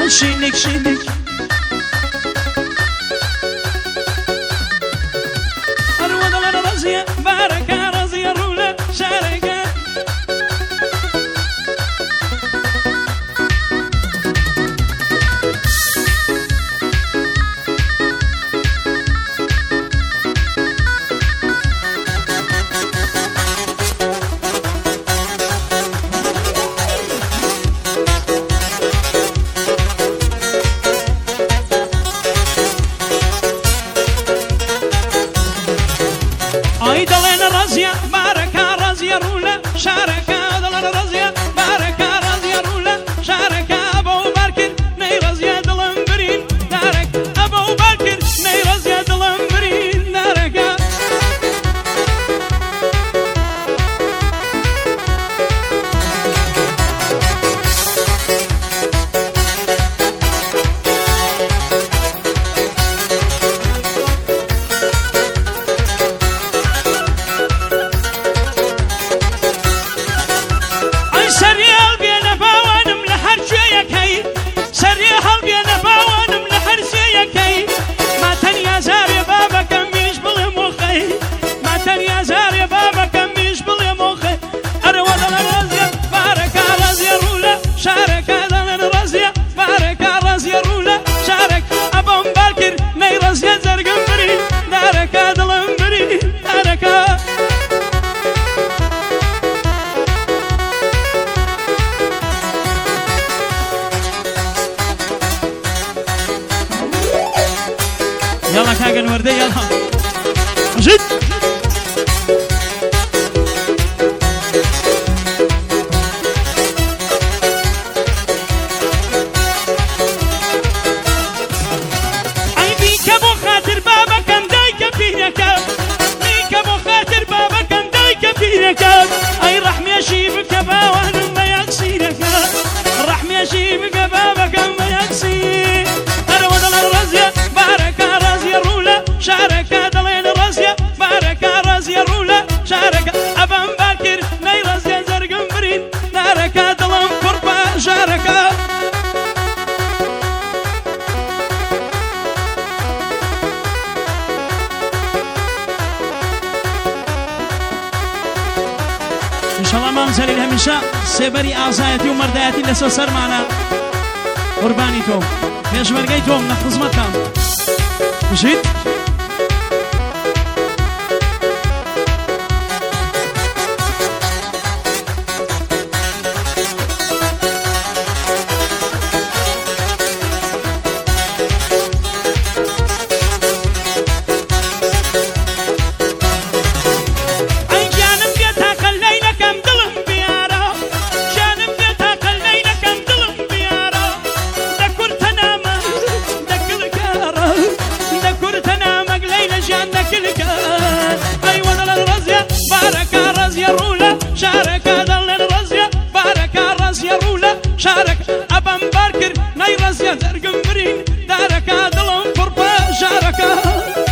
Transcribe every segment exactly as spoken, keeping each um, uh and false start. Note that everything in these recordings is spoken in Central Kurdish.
شینک شینک الوضع لنا رزية باركة رزية رولة شاركة شاركة دلنا رزية باركة رزية رولا شاركة أبو بكر ني رزية دلن برين دارك أبو بكر ني رزية دلن برين دارك يلا كاغن وردي يلا جد اي بيك ابو خاطر بابا كان دايك فيك بيك ابو خاطر بابا كان دايك فيك اي رحمي اشيبك باوان ما يكسيرك رحمي اشيبك بابا كان ما يكسير ارود الرزيه باركة رزية رولا شاركة دلين رزية باركة رزية رولا شاركة أبن باكر ني رزية زرقن برين ناركة دلن قربة شاركة إن شاء الله ما نزل الهمشة سيبري آزايتي ومردايتي لسو سر معنا قرباني توم فيش مرقاي توم نخذ مكان مشيت شاركة دلن رزية باركة رزية رولا شاركة أبن باركر ناي رزية زرقن برين داركة دلن قربة شاركة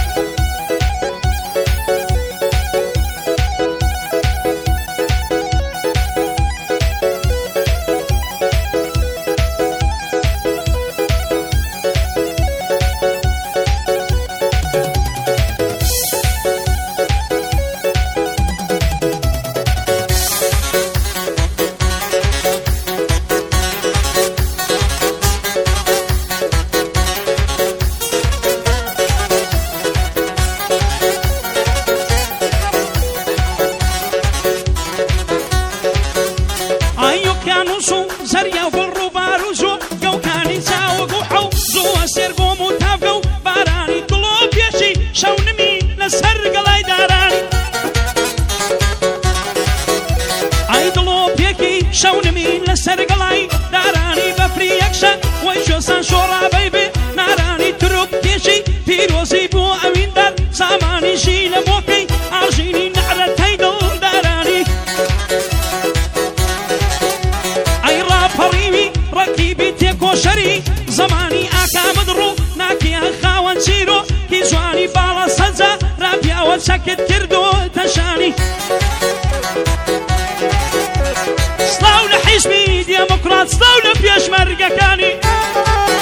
زريا وفرو باروزو جو كان يساوق وحوزو وسيربو متافقو باراني طلوب يشي شونمي نسر قلاي داراني اي طلوب يكي شونمي نسر قلاي داراني بفري يكشا ويشو سان شورا بيبي ناراني تروب يشي بيروزي بو امين دار ساماني شي لبوكي عرجيني نعرة تيدل داراني فريمي ركيبي تيكو شري زماني اكا مدرو ناكي خاون سيرو كي زواني بالا سزا رابيا وسكت كردو تشاني سلاو لحزبي ديمقراط سلاو لبيش مرقا كاني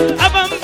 ئەبەم